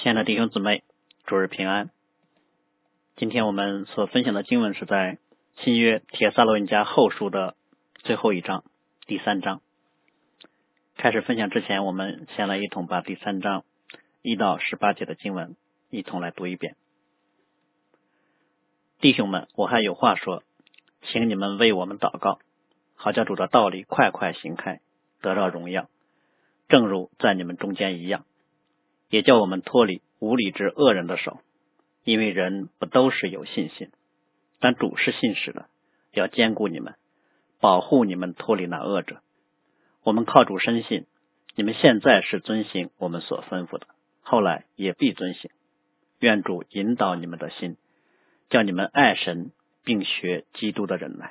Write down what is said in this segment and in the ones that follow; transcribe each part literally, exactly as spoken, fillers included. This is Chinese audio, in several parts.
亲爱的弟兄姊妹，主日平安。今天我们所分享的经文是在新约帖撒罗尼迦后书的最后一章，第三章。开始分享之前，我们先来一同把第三章一到十八节的经文一同来读一遍。弟兄们，我还有话说，请你们为我们祷告，好叫主的道理快快行开，得到荣耀，正如在你们中间一样，也叫我们脱离无理之恶人的手，因为人不都是有信心，但主是信实的，要坚固你们，保护你们脱离那恶者。我们靠主深信，你们现在是遵行我们所吩咐的，后来也必遵行。愿主引导你们的心，叫你们爱神，并学基督的忍耐。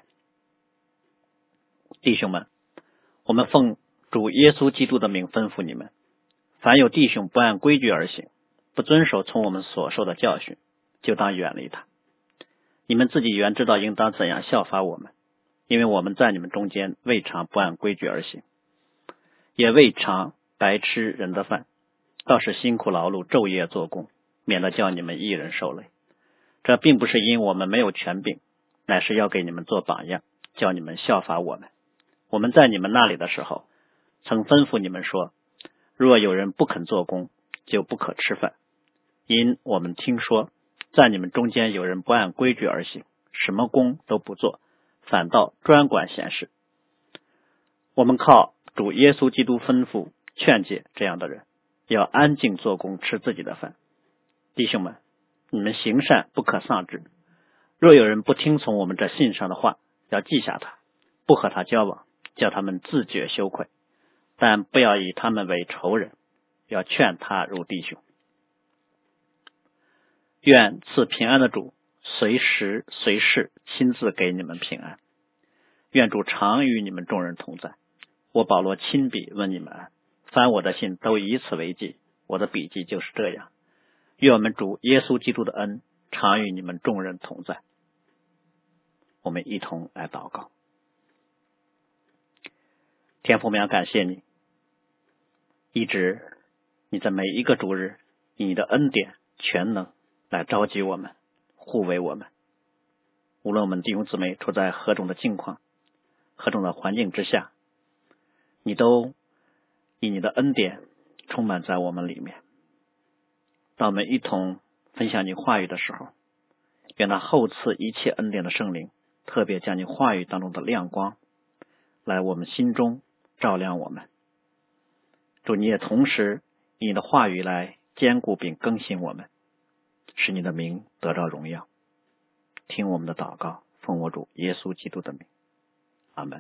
弟兄们，我们奉主耶稣基督的名吩咐你们，凡有弟兄不按规矩而行，不遵守从我们所受的教训，就当远离他。你们自己原知道应当怎样效法我们，因为我们在你们中间未尝不按规矩而行，也未尝白吃人的饭，倒是辛苦劳碌，昼夜做工，免得叫你们一人受累。这并不是因我们没有权柄，乃是要给你们做榜样，叫你们效法我们。我们在你们那里的时候，曾吩咐你们说，若有人不肯做工，就不可吃饭。因我们听说，在你们中间有人不按规矩而行，什么工都不做，反倒专管闲事。我们靠主耶稣基督吩咐劝诫这样的人，要安静做工，吃自己的饭。弟兄们，你们行善不可丧志。若有人不听从我们这信上的话，要记下他，不和他交往，叫他们自觉羞愧，但不要以他们为仇人，要劝他如弟兄。愿赐平安的主随时随事亲自给你们平安。愿主常与你们众人同在。我保罗亲笔问你们安，凡我的信都以此为记，我的笔记就是这样。愿我们主耶稣基督的恩常与你们众人同在。我们一同来祷告。天父，我们要感谢你，一直你在每一个主日以你的恩典全能来召集我们，护卫我们。无论我们弟兄姊妹处在何种的境况，何种的环境之下，你都以你的恩典充满在我们里面。当我们一同分享你话语的时候，愿那厚赐一切恩典的圣灵特别将你话语当中的亮光来我们心中照亮我们。主，你也同时以你的话语来坚固并更新我们，使你的名得到荣耀。听我们的祷告，奉我主耶稣基督的名，阿们。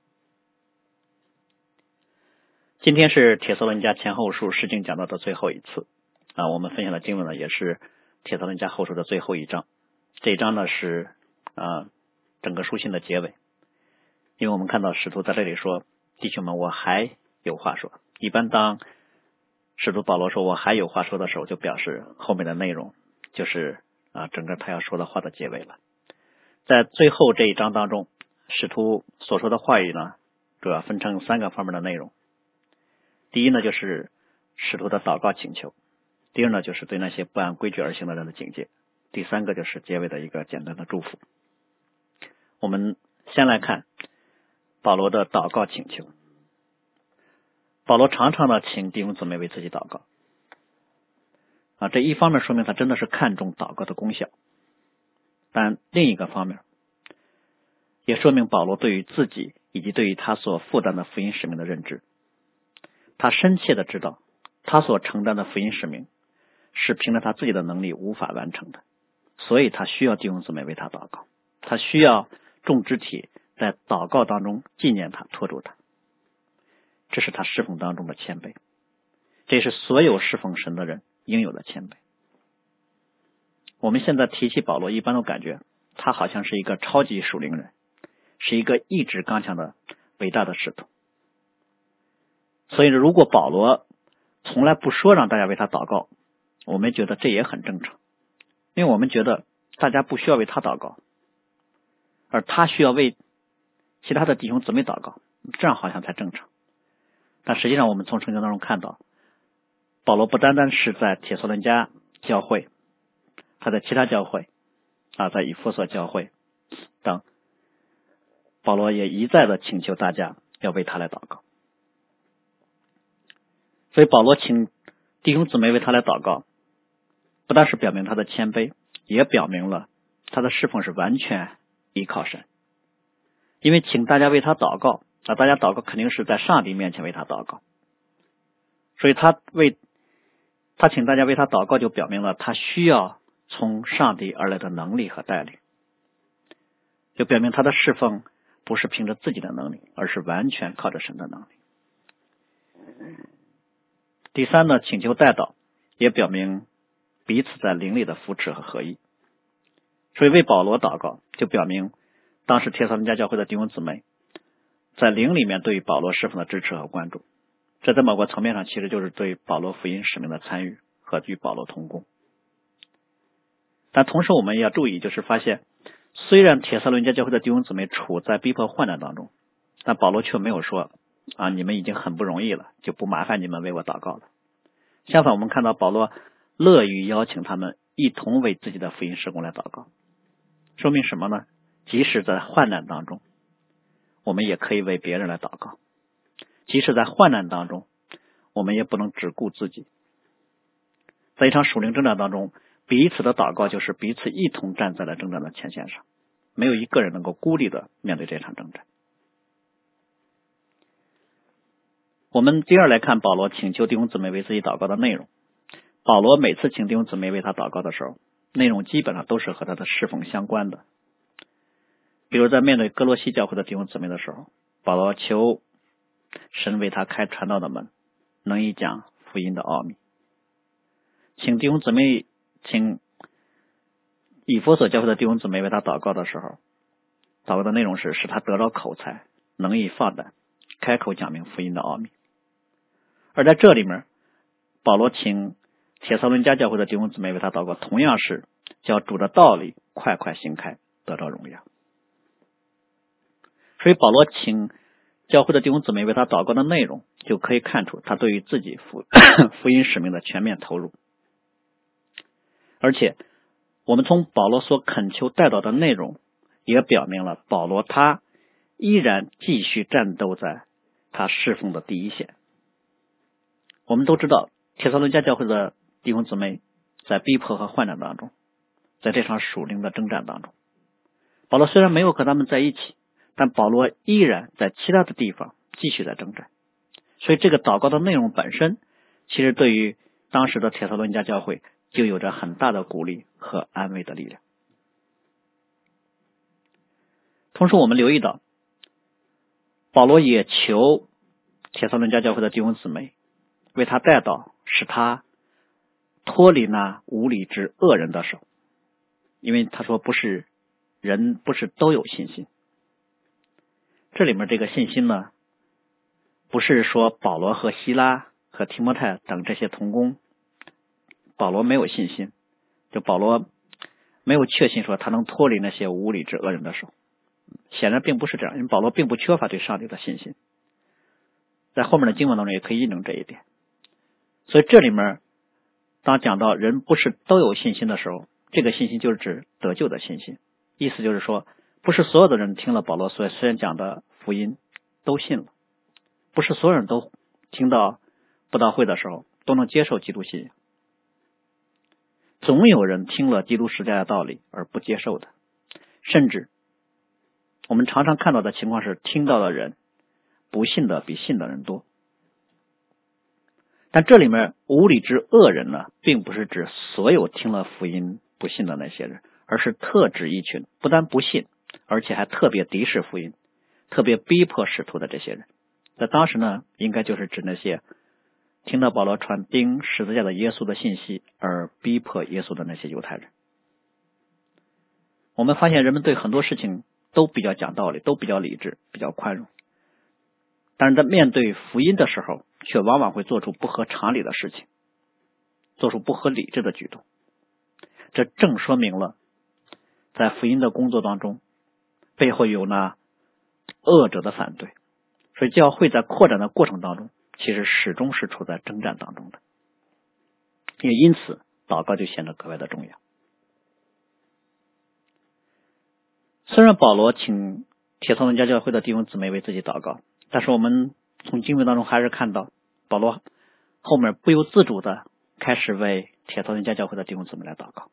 今天是帖撒罗尼迦前后书释经讲到的最后一次啊，我们分享的经文呢也是帖撒罗尼迦后书的最后一章。这一章呢是啊整个书信的结尾，因为我们看到使徒在这里说，弟兄们，我还有话说。一般当使徒保罗说我还有话说的时候，就表示后面的内容就是啊整个他要说的话的结尾了。在最后这一章当中，使徒所说的话语呢，主要分成三个方面的内容。第一呢，就是使徒的祷告请求；第二呢，就是对那些不按规矩而行的人的警戒；第三个就是结尾的一个简单的祝福。我们先来看保罗的祷告请求。保罗常常的请弟兄姊妹为自己祷告啊，这一方面说明他真的是看重祷告的功效，但另一个方面也说明保罗对于自己以及对于他所负担的福音使命的认知。他深切的知道他所承担的福音使命是凭着他自己的能力无法完成的，所以他需要弟兄姊妹为他祷告，他需要众肢体在祷告当中纪念他，托住他。这是他侍奉当中的谦卑，这是所有侍奉神的人应有的谦卑。我们现在提起保罗，一般都感觉他好像是一个超级属灵人，是一个意志刚强的伟大的使徒。所以如果保罗从来不说让大家为他祷告，我们觉得这也很正常，因为我们觉得大家不需要为他祷告，而他需要为其他的弟兄姊妹祷告，这样好像才正常。但实际上我们从圣经当中看到， 保罗不单单是在帖撒罗尼迦教会，他在其他教会啊，在以弗所教会等，保罗也一再的请求大家要为他来祷告。所以保罗请弟兄姊妹为他来祷告，不但是表明他的谦卑，也表明了他的侍奉是完全依靠神。因为请大家为他祷告啊，大家祷告肯定是在上帝面前为他祷告，所以他为他请大家为他祷告，就表明了他需要从上帝而来的能力和带领，就表明他的侍奉不是凭着自己的能力，而是完全靠着神的能力。第三呢，请求代祷也表明彼此在灵里的扶持和合一。所以为保罗祷告，就表明当时帖撒罗尼迦教会的弟兄姊妹在灵里面对于保罗侍奉的支持和关注，这在某个层面上其实就是对保罗福音使命的参与和与保罗同工。但同时我们也要注意，就是发现虽然帖撒罗尼迦教会的弟兄姊妹处在逼迫患难当中，但保罗却没有说啊，你们已经很不容易了，就不麻烦你们为我祷告了。相反，我们看到保罗乐于邀请他们一同为自己的福音事工来祷告，说明什么呢？即使在患难当中，我们也可以为别人来祷告；即使在患难当中，我们也不能只顾自己。在一场属灵征战当中，彼此的祷告就是彼此一同站在了征战的前线上，没有一个人能够孤立的面对这场征战。我们第二来看保罗请求弟兄姊妹为自己祷告的内容。保罗每次请弟兄姊妹为他祷告的时候，内容基本上都是和他的侍奉相关的。比如在面对哥罗西教会的弟兄姊妹的时候，保罗求神为他开传道的门，能以讲福音的奥秘。请弟兄姊妹请以弗所教会的弟兄姊妹为他祷告的时候，祷告的内容是使他得着口才，能以放胆开口讲明福音的奥秘。而在这里面，保罗请帖撒罗尼迦教会的弟兄姊妹为他祷告，同样是叫主的道理快快行开，得着荣耀。所以保罗请教会的弟兄姊妹为他祷告的内容，就可以看出他对于自己福福音使命的全面投入。而且我们从保罗所恳求代祷的内容，也表明了保罗他依然继续战斗在他侍奉的第一线。我们都知道帖撒罗尼迦教会的弟兄姊妹在逼迫和患难当中，在这场属灵的征战当中，保罗虽然没有和他们在一起，但保罗依然在其他的地方继续在征战。所以这个祷告的内容本身，其实对于当时的帖撒罗尼迦教会就有着很大的鼓励和安慰的力量。同时我们留意到，保罗也求帖撒罗尼迦教会的弟兄姊妹为他代祷，使他脱离那无理之恶人的手。因为他说不是人不是都有信心，这里面这个信心呢，不是说保罗和希拉和提摩太等这些同工保罗没有信心，就保罗没有确信说他能脱离那些无理之恶人的手。显然并不是这样，因为保罗并不缺乏对上帝的信心，在后面的经文当中也可以印证这一点。所以这里面当讲到人不是都有信心的时候，这个信心就是指得救的信心，意思就是说不是所有的人听了保罗所虽然讲的福音都信了，不是所有人都听到布道会的时候都能接受基督信仰，总有人听了基督十架的道理而不接受的，甚至我们常常看到的情况是听到的人不信的比信的人多。但这里面无理之恶人呢，并不是指所有听了福音不信的那些人，而是特指一群不但不信，而且还特别敌视福音，特别逼迫使徒的这些人。在当时呢，应该就是指那些听到保罗传钉十字架的耶稣的信息而逼迫耶稣的那些犹太人。我们发现人们对很多事情都比较讲道理，都比较理智，比较宽容，但是在面对福音的时候，却往往会做出不合常理的事情，做出不合理智的举动。这正说明了在福音的工作当中，背后有那恶者的反对。所以教会在扩展的过程当中，其实始终是处在征战当中的。 因为因此祷告就显得格外的重要。虽然保罗请帖撒罗尼迦教会的弟兄姊妹为自己祷告，但是我们从经文当中还是看到保罗后面不由自主的开始为帖撒罗尼迦教会的弟兄姊妹来祷告。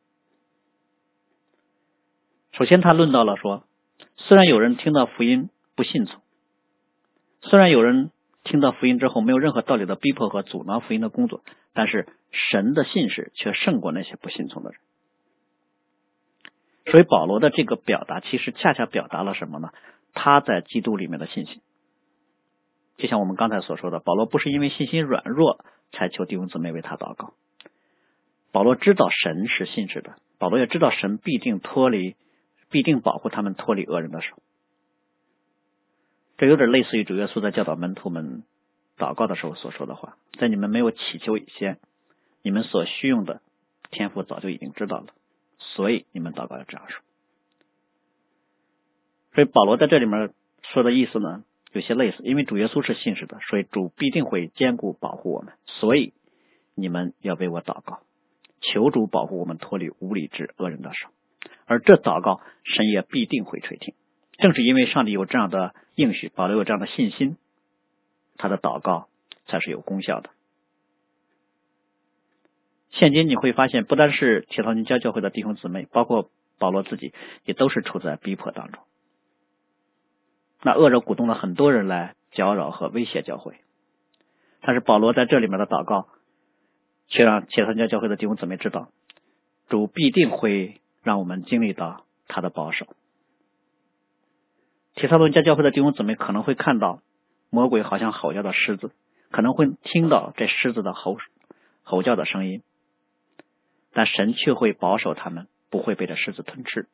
首先他论到了说，虽然有人听到福音不信从，虽然有人听到福音之后没有任何道理的逼迫和阻挠福音的工作，但是神的信实却胜过那些不信从的人。所以保罗的这个表达其实恰恰表达了什么呢？他在基督里面的信心。就像我们刚才所说的，保罗不是因为信心软弱才求弟兄姊妹为他祷告，保罗知道神是信实的，保罗也知道神必定脱离必定保护他们脱离恶人的手。这有点类似于主耶稣在教导门徒们祷告的时候所说的话，在你们没有祈求以前，你们所需用的天父早就已经知道了，所以你们祷告要这样说。所以保罗在这里面说的意思呢，有些类似，因为主耶稣是信实的，所以主必定会坚固保护我们，所以你们要为我祷告，求主保护我们脱离无理之恶人的手，而这祷告神也必定会垂听。正是因为上帝有这样的应许，保罗有这样的信心，他的祷告才是有功效的。现今你会发现，不单是帖撒罗尼迦教会的弟兄姊妹，包括保罗自己也都是处在逼迫当中。那恶者鼓动了很多人来搅扰和威胁教会，但是保罗在这里面的祷告却让帖撒罗尼迦教会的弟兄姊妹知道，主必定会让我们经历到他的保守。帖撒罗尼迦教会的弟兄姊妹可能会看到魔鬼好像吼叫的狮子，可能会听到这狮子的吼吼叫的声音，但神却会保守他们，不会被这狮子吞吃。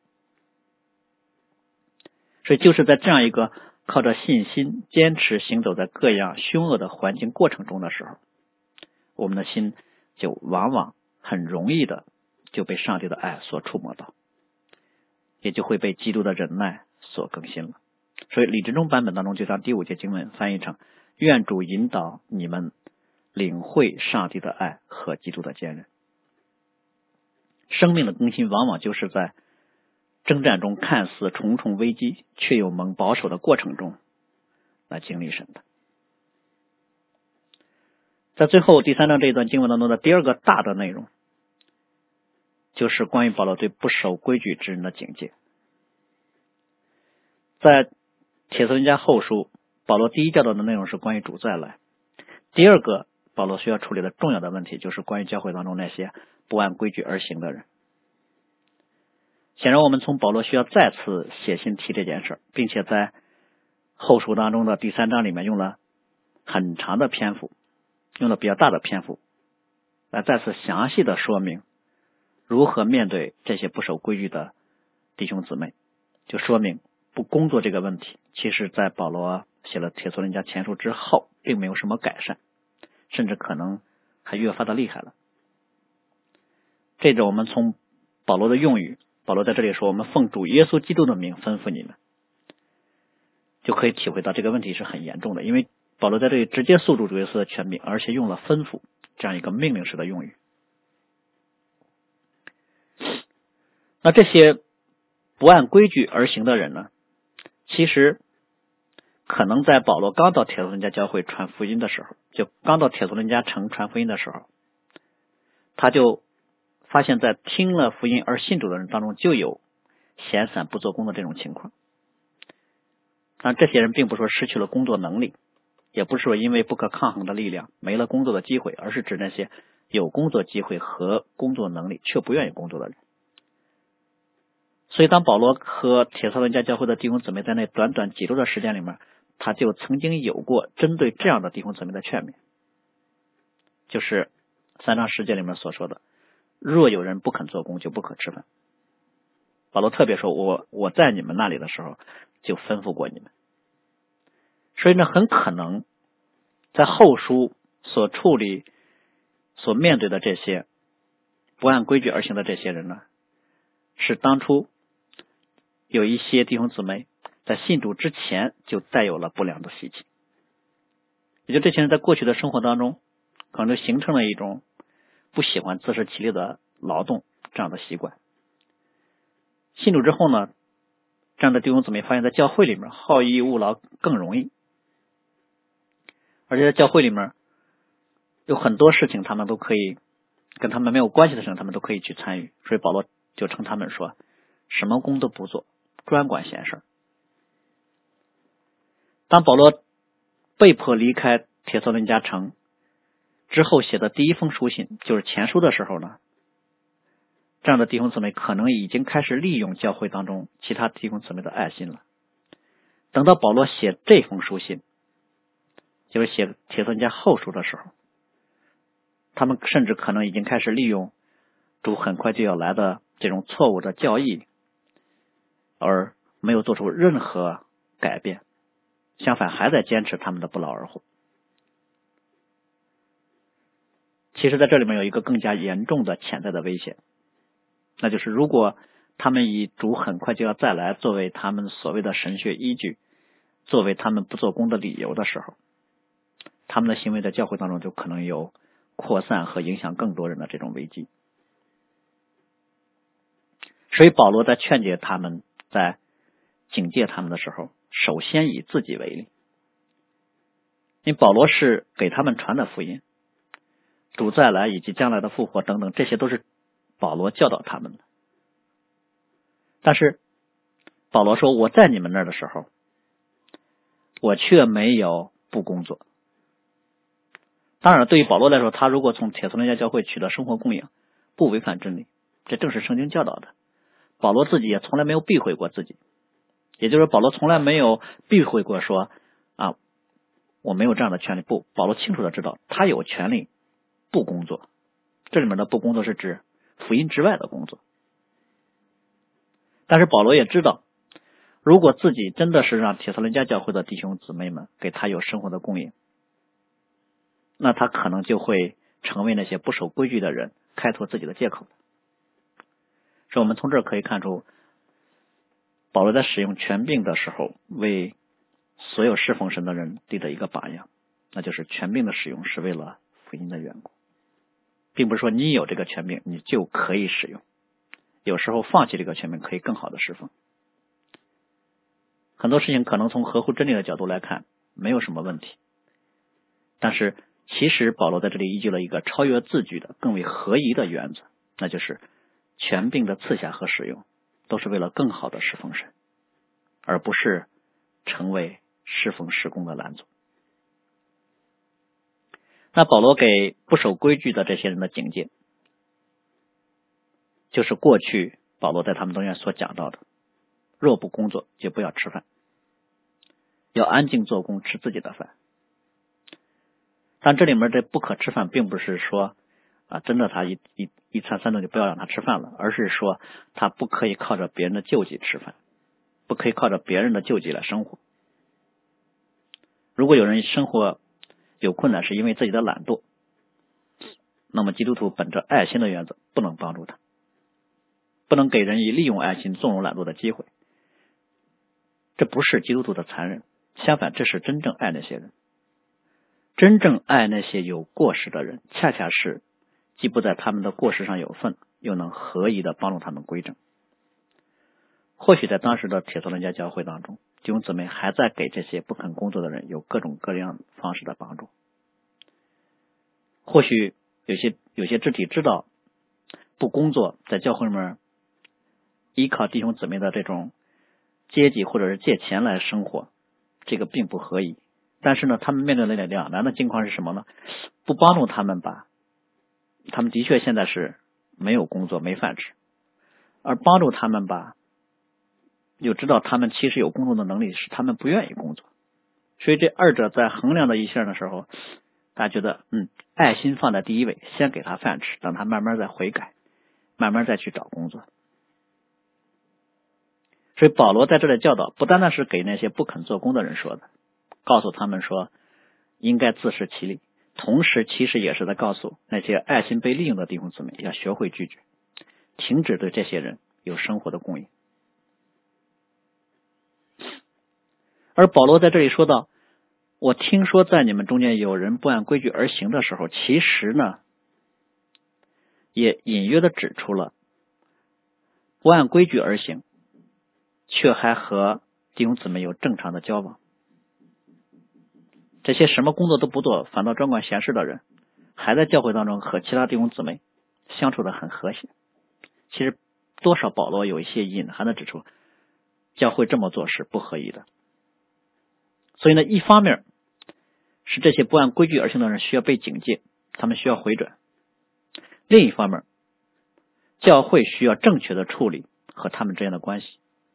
所以就是在这样一个靠着信心坚持行走在各样凶恶的环境过程中的时候，我们的心就往往很容易的就被上帝的爱所触摸到，也就会被基督的忍耐所更新了。所以李志忠版本当中就将第五节经文翻译成，愿主引导你们领会上帝的爱和基督的坚韧。生命的更新往往就是在征战中看似重重危机却又蒙保守的过程中来经历神的。在最后第三章这一段经文当中的第二个大的内容，就是关于保罗对不守规矩之人的警戒。在帖撒罗尼迦后书，保罗第一教导的内容是关于主再来，第二个保罗需要处理的重要的问题就是关于教会当中那些不按规矩而行的人。显然我们从保罗需要再次写信提这件事，并且在后书当中的第三章里面用了很长的篇幅，用了比较大的篇幅来再次详细的说明如何面对这些不守规矩的弟兄姊妹，就说明不工作这个问题其实在保罗写了帖撒罗尼迦前书之后并没有什么改善，甚至可能还越发的厉害了。这种我们从保罗的用语，保罗在这里说我们奉主耶稣基督的名吩咐你们，就可以体会到这个问题是很严重的，因为保罗在这里直接诉诸主耶稣的权柄，而且用了吩咐这样一个命令式的用语。那这些不按规矩而行的人呢，其实可能在保罗刚到帖撒罗尼迦教会传福音的时候，就刚到帖撒罗尼迦城传福音的时候，他就发现在听了福音而信主的人当中就有闲散不做工的这种情况。但这些人并不说失去了工作能力，也不是说因为不可抗衡的力量没了工作的机会，而是指那些有工作机会和工作能力却不愿意工作的人。所以当保罗和帖撒罗尼迦教会的弟兄姊妹在那短短几周的时间里面，他就曾经有过针对这样的弟兄姊妹的劝勉，就是三章十节里面所说的，若有人不肯做工就不可吃饭。保罗特别说我我在你们那里的时候就吩咐过你们。所以呢，很可能在后书所处理所面对的这些不按规矩而行的这些人呢，是当初有一些弟兄姊妹在信主之前就带有了不良的习气，也就这些人在过去的生活当中可能就形成了一种不喜欢自食其力的劳动这样的习惯。信主之后呢，这样的弟兄姊妹发现在教会里面好逸恶劳更容易，而且在教会里面有很多事情他们都可以，跟他们没有关系的事情他们都可以去参与，所以保罗就称他们说什么工都不做，专管闲事。当保罗被迫离开帖撒罗尼迦城之后写的第一封书信就是前书的时候呢，这样的弟兄姊妹可能已经开始利用教会当中其他弟兄姊妹的爱心了。等到保罗写这封书信，就是写帖撒罗尼迦后书的时候，他们甚至可能已经开始利用主很快就要来的这种错误的教义，而没有做出任何改变，相反还在坚持他们的不劳而获。其实在这里面有一个更加严重的潜在的危险，那就是如果他们以主很快就要再来作为他们所谓的神学依据，作为他们不做工的理由的时候，他们的行为在教会当中就可能有扩散和影响更多人的这种危机。所以保罗在劝诫他们，在警戒他们的时候，首先以自己为例。因为保罗是给他们传的福音，主再来以及将来的复活等等，这些都是保罗教导他们的。但是保罗说，我在你们那儿的时候，我却没有不工作。当然对于保罗来说，他如果从帖撒罗尼迦教会取得生活供应，不违反真理，这正是圣经教导的。保罗自己也从来没有避讳过自己，也就是说保罗从来没有避讳过说啊，我没有这样的权利。不，保罗清楚的知道他有权利不工作，这里面的不工作是指福音之外的工作。但是保罗也知道，如果自己真的是让帖撒罗尼迦教会的弟兄姊妹们给他有生活的供应，那他可能就会成为那些不守规矩的人开拓自己的借口。所以我们从这儿可以看出，保罗在使用权柄的时候，为所有侍奉神的人立的一个榜样，那就是权柄的使用是为了福音的缘故，并不是说你有这个权柄你就可以使用，有时候放弃这个权柄可以更好的侍奉。很多事情可能从合乎真理的角度来看没有什么问题，但是其实保罗在这里依据了一个超越字句的更为合宜的原则，那就是权柄的赐下和使用都是为了更好的侍奉神，而不是成为侍奉事工的拦阻。那保罗给不守规矩的这些人的警戒，就是过去保罗在他们中间所讲到的，若不工作就不要吃饭，要安静做工，吃自己的饭。但这里面这不可吃饭并不是说啊，真的他一一一餐三顿就不要让他吃饭了，而是说他不可以靠着别人的救济吃饭，不可以靠着别人的救济来生活。如果有人生活有困难是因为自己的懒惰，那么基督徒本着爱心的原则不能帮助他，不能给人以利用爱心纵容懒惰的机会。这不是基督徒的残忍，相反这是真正爱那些人。真正爱那些有过失的人，恰恰是既不在他们的过失上有份，又能合宜的帮助他们归正。或许在当时的帖撒罗尼迦教会当中，弟兄姊妹还在给这些不肯工作的人有各种各样方式的帮助。或许有些有些肢体知道不工作，在教会里面依靠弟兄姊妹的这种阶级或者是借钱来生活，这个并不合宜。但是呢，他们面对的两难的境况是什么呢？不帮助他们吧，他们的确现在是没有工作没饭吃，而帮助他们吧，又知道他们其实有工作的能力，是他们不愿意工作。所以这二者在衡量的一下的时候，大家觉得嗯，爱心放在第一位，先给他饭吃，让他慢慢再悔改，慢慢再去找工作。所以保罗在这里教导不单单是给那些不肯做工的人说的，告诉他们说应该自食其力，同时其实也是在告诉那些爱心被利用的弟兄姊妹要学会拒绝，停止对这些人有生活的供应。而保罗在这里说到，我听说在你们中间有人不按规矩而行的时候，其实呢也隐约的指出了不按规矩而行，却还和弟兄姊妹有正常的交往。这些什么工作都不做，反倒专管闲事的人，还在教会当中和其他弟兄姊妹相处的很和谐。其实多少保罗有一些隐含的指出，教会这么做是不合宜的。所以呢，一方面是这些不按规矩而行的人需要被警戒，他们需要回转；另一方面，教会需要正确的处理和他们之间的关系。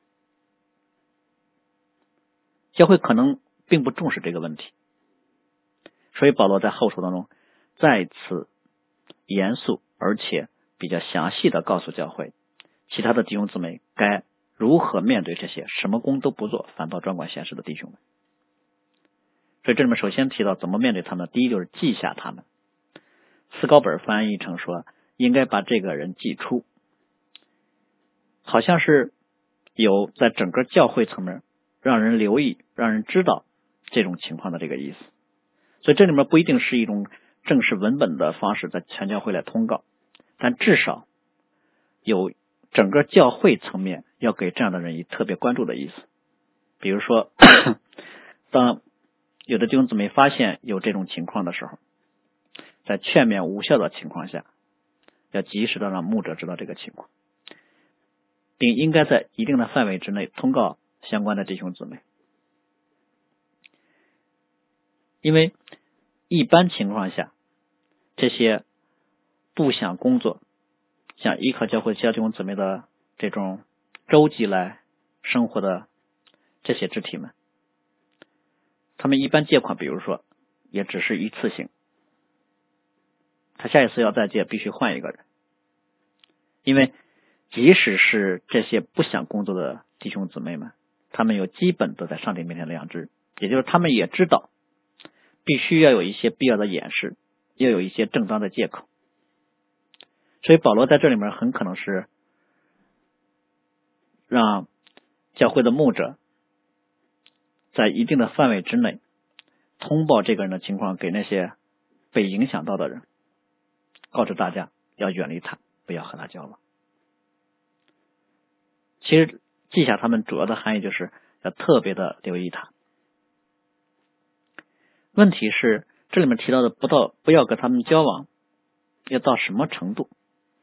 教会可能并不重视这个问题，所以保罗在后书当中再次严肃而且比较详细的告诉教会，其他的弟兄姊妹该如何面对这些什么工都不做，反倒专管闲事的弟兄们。所以这里面首先提到怎么面对他们，第一就是记下他们。斯高本翻译成说，应该把这个人记出，好像是有在整个教会层面让人留意，让人知道这种情况的这个意思。所以这里面不一定是一种正式文本的方式在全教会来通告，但至少有整个教会层面要给这样的人以特别关注的意思。比如说当有的弟兄姊妹发现有这种情况的时候，在劝勉无效的情况下，要及时的让牧者知道这个情况，并应该在一定的范围之内通告相关的弟兄姊妹。因为一般情况下，这些不想工作，想依靠教会其他弟兄姊妹的这种周济来生活的这些肢体们，他们一般借款，比如说也只是一次性，他下一次要再借必须换一个人。因为即使是这些不想工作的弟兄姊妹们，他们有基本的在上帝面前的良知，也就是他们也知道必须要有一些必要的掩饰，要有一些正当的借口。所以保罗在这里面很可能是让教会的牧者在一定的范围之内通报这个人的情况给那些被影响到的人，告知大家要远离他，不要和他交往。其实记下他们主要的含义就是要特别的留意他。问题是这里面提到的不到不要跟他们交往要到什么程度？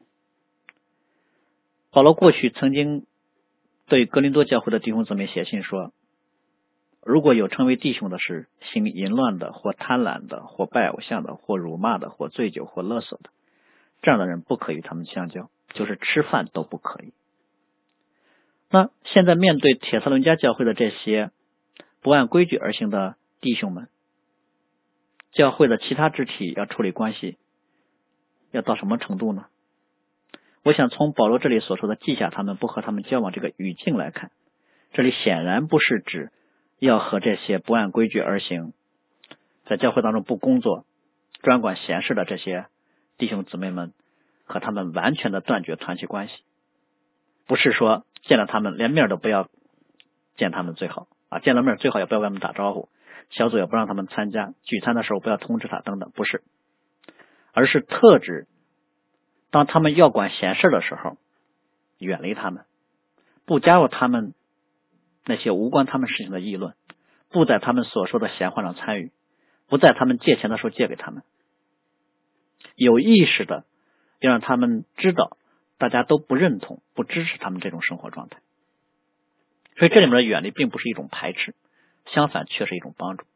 保罗过去曾经对哥林多教会的弟兄姊妹写信说，如果有称为弟兄的是行淫乱的，或贪婪的，或拜偶像的，或辱骂的，或醉酒，或勒索的，这样的人不可与他们相交，就是吃饭都不可以。那现在面对帖撒罗尼迦教会的这些不按规矩而行的弟兄们，教会的其他肢体要处理关系要到什么程度呢？我想从保罗这里所说的记下他们，不和他们交往这个语境来看，这里显然不是指要和这些不按规矩而行，在教会当中不工作，专管闲事的这些弟兄姊妹们和他们完全的断绝团契关系。不是说见了他们连面都不要见他们最好啊，见了面最好也不要跟他们打招呼，小组也不让他们参加，聚餐的时候不要通知他等等，不是，而是特指当他们要管闲事的时候远离他们，不加入他们那些无关他们事情的议论，不在他们所说的闲话上参与，不在他们借钱的时候借给他们，有意识的要让他们知道大家都不认同不支持他们这种生活状态。所以这里面的远离并不是一种排斥，相反却是一种帮助。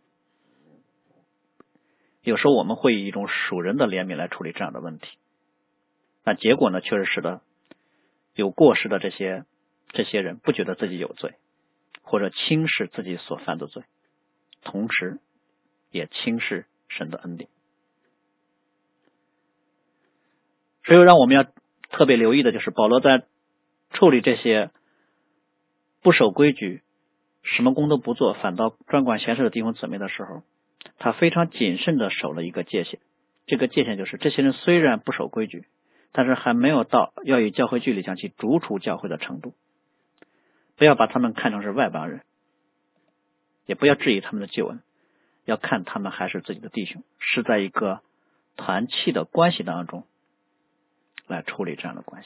有时候我们会以一种属人的怜悯来处理这样的问题，那结果呢，确实使得有过失的这些这些人不觉得自己有罪，或者轻视自己所犯的罪，同时也轻视神的恩典。所以让我们要特别留意的就是保罗在处理这些不守规矩什么工都不做反倒专管闲事的弟兄姊妹的时候，他非常谨慎的守了一个界限。这个界限就是这些人虽然不守规矩，但是还没有到要与教会距离将其逐出教会的程度，不要把他们看成是外邦人，也不要质疑他们的救恩，要看他们还是自己的弟兄，是在一个团契的关系当中来处理这样的关系。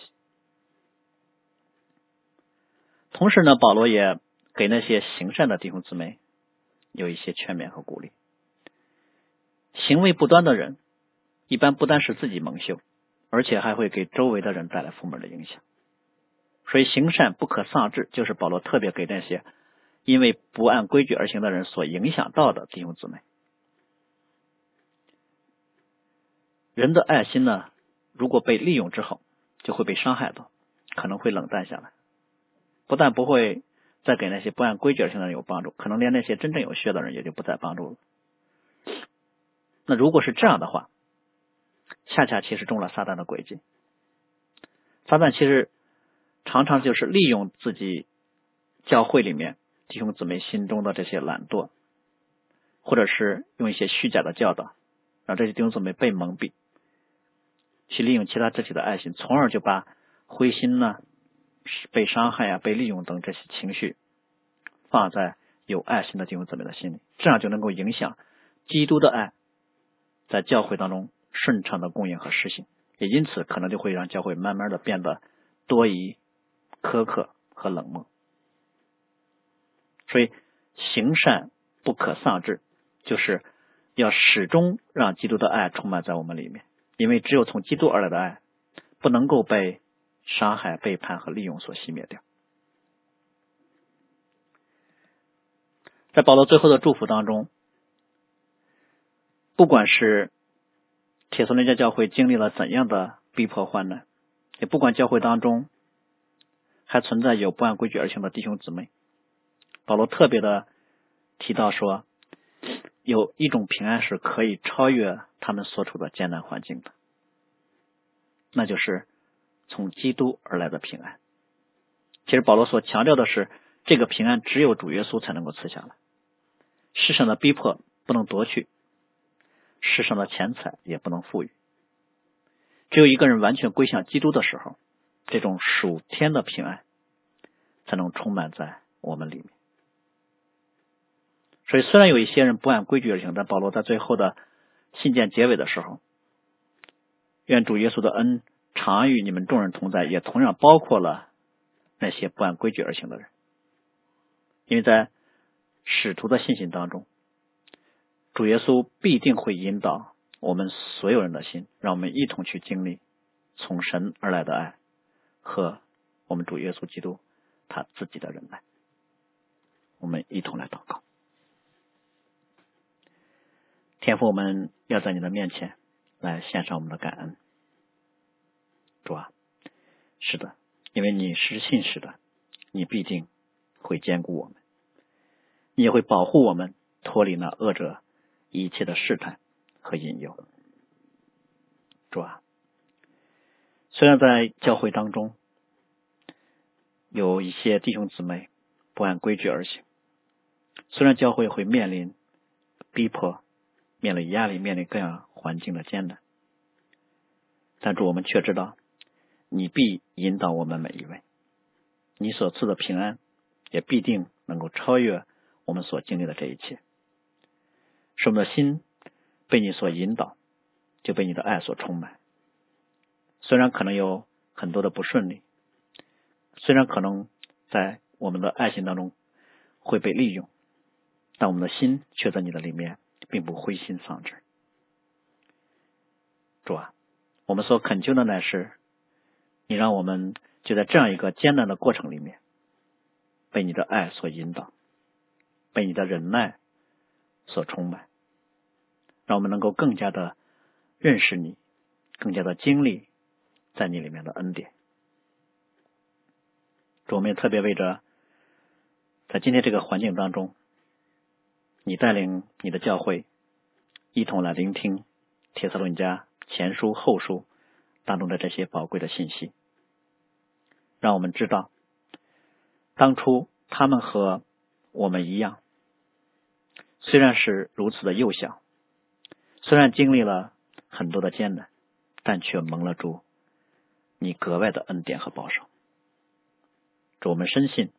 同时呢，保罗也给那些行善的弟兄姊妹有一些劝勉和鼓励。行为不端的人一般不单是自己蒙羞，而且还会给周围的人带来负面的影响。所以行善不可丧志，就是保罗特别给那些因为不按规矩而行的人所影响到的弟兄姊妹。人的爱心呢，如果被利用之后就会被伤害到，可能会冷淡下来，不但不会再给那些不按规矩而行的人有帮助，可能连那些真正有需要的人也就不再帮助了。那如果是这样的话，恰恰其实中了撒旦的诡计。撒旦其实常常就是利用自己教会里面弟兄姊妹心中的这些懒惰，或者是用一些虚假的教导，让这些弟兄姊妹被蒙蔽，去利用其他肢体的爱心，从而就把灰心呢、被伤害啊、被利用等这些情绪放在有爱心的弟兄姊妹的心里，这样就能够影响基督的爱在教会当中顺畅的供应和实行，也因此可能就会让教会慢慢的变得多疑、苛刻和冷漠。所以行善不可丧志，就是要始终让基督的爱充满在我们里面，因为只有从基督而来的爱不能够被伤害、背叛和利用所熄灭掉。在保罗最后的祝福当中，不管是帖撒罗尼迦教会经历了怎样的逼迫患难，也不管教会当中还存在有不按规矩而行的弟兄姊妹，保罗特别的提到说，有一种平安是可以超越他们所处的艰难环境的，那就是从基督而来的平安。其实保罗所强调的是，这个平安只有主耶稣才能够赐下来，世上的逼迫不能夺去，世上的钱财也不能赋予。只有一个人完全归向基督的时候，这种属天的平安才能充满在我们里面。所以虽然有一些人不按规矩而行，但保罗在最后的信件结尾的时候，愿主耶稣的恩常与你们众人同在，也同样包括了那些不按规矩而行的人。因为在使徒的信心当中，主耶稣必定会引导我们所有人的心，让我们一同去经历从神而来的爱和我们主耶稣基督他自己的忍耐。我们一同来祷告。天父，我们要在你的面前来献上我们的感恩。主啊，是的，因为你是信实的，你必定会坚固我们，你也会保护我们脱离那恶者一切的试探和引诱。主啊，虽然在教会当中有一些弟兄姊妹不按规矩而行，虽然教会会面临逼迫、面临压力、面临各样环境的艰难，但主，我们却知道你必引导我们每一位，你所赐的平安也必定能够超越我们所经历的这一切，使我们的心被你所引导，就被你的爱所充满。虽然可能有很多的不顺利，虽然可能在我们的爱心当中会被利用，但我们的心却在你的里面并不灰心丧志。主啊，我们所恳求的乃是你让我们就在这样一个艰难的过程里面被你的爱所引导，被你的忍耐所充满，让我们能够更加的认识你，更加的经历在你里面的恩典。主，我们也特别为着在今天这个环境当中，你带领你的教会一同来聆听帖撒罗尼迦前书后书当中的这些宝贵的信息，让我们知道当初他们和我们一样，虽然是如此的幼小，虽然经历了很多的艰难，但却蒙了主你格外的恩典和保守。主，我们深信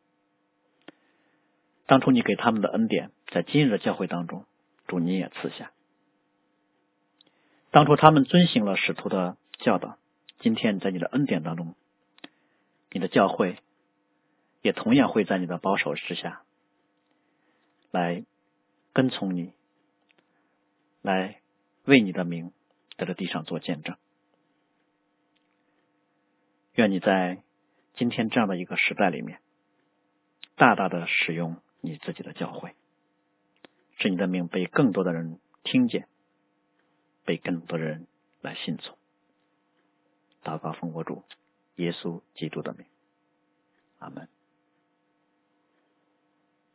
当初你给他们的恩典在今日的教会当中，主你也赐下。当初他们遵行了使徒的教导， 今天在你的恩典当中，你的教会也同样会在你的保守之下来跟从你，来为你的名在这地上做见证。愿你在今天这样的一个时代里面，大大的使用你自己的教会，使你的名被更多的人听见，被更多的人来信从。祷告奉我主耶稣基督的名，阿们。